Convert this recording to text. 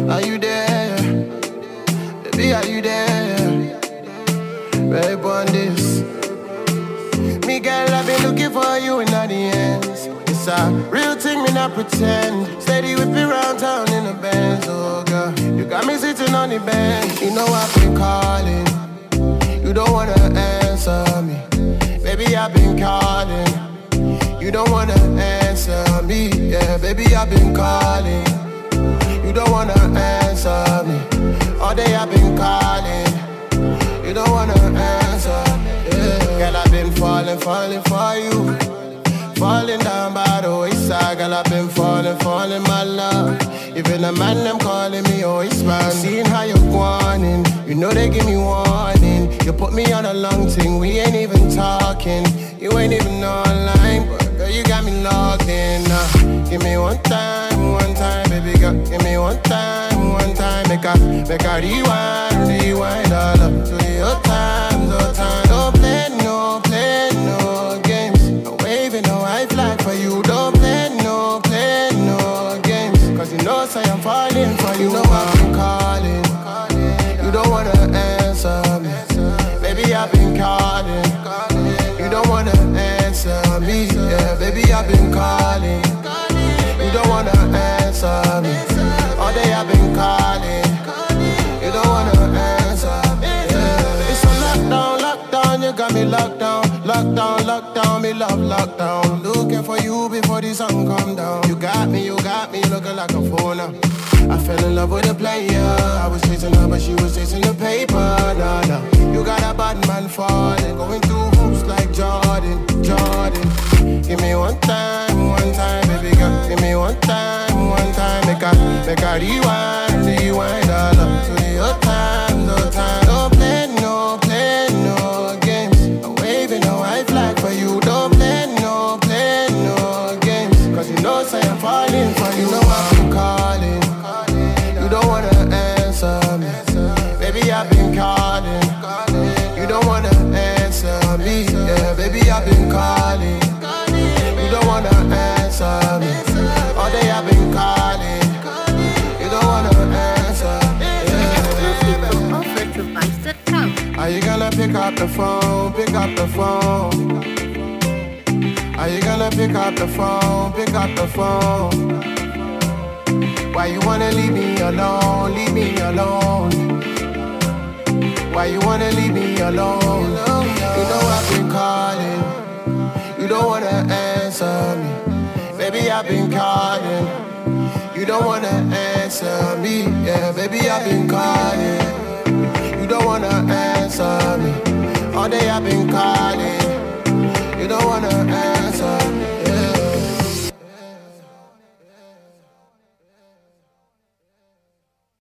Are you there? Baby, are you there? Babe, on this. Me girl, I've been looking for you in all the ends. It's a real thing, me not pretend. Steady whip me round town in the Benz, oh girl. You got me sitting on the bench. You know I've been calling. You don't wanna answer me. Baby, I've been calling. You don't wanna answer me. Yeah, baby, I've been calling. You don't wanna answer me. All day I've been calling. You don't wanna answer. Yeah. Girl, I've been falling for you. Falling down by the wayside. Girl, I've been falling, my love. Even the man, them calling me always man. Seeing how you're whining, you know they give me warning. You put me on a long thing, we ain't even talking. You ain't even online, but girl, you got me logged in. Give me one time, baby girl. Give me one time. Make a rewind all up to your time, no time. Don't play no games. No waving no white flag for you. Don't play no games. Cause you know say I'm falling for you. You know I've been calling. You don't wanna answer me. Baby, I've been calling. You don't wanna answer me. Yeah, baby, I've been calling. You don't wanna answer me. All day I've been calling. You don't wanna answer me. Yeah. It's a lockdown, you got me locked down, me love lockdown. Looking for you before the sun come down. You got me, looking like a phone now. I fell in love with a player. I was chasing her, but she was chasing the paper. Nah. You got a bad man falling, going through hoops like Jordan. Give me one time, baby girl. Give me one time. Make a rewind all up to your time, no time. Don't play no games. I'm waving no white flag for you. Don't play no games. Cause you know say I'm falling for you. You know I've been calling. You don't wanna answer me. Baby, I've been calling. You don't wanna answer me. Yeah, baby, I've been calling. You don't wanna answer me. All day I've been calling. You don't wanna answer. Are you gonna pick up the phone? Are you gonna pick up the phone? Why you wanna leave me alone? Why you wanna leave me alone? You know I've been calling. You don't wanna answer me. Baby, I've been calling. You don't wanna answer me. Yeah, baby, I've been calling.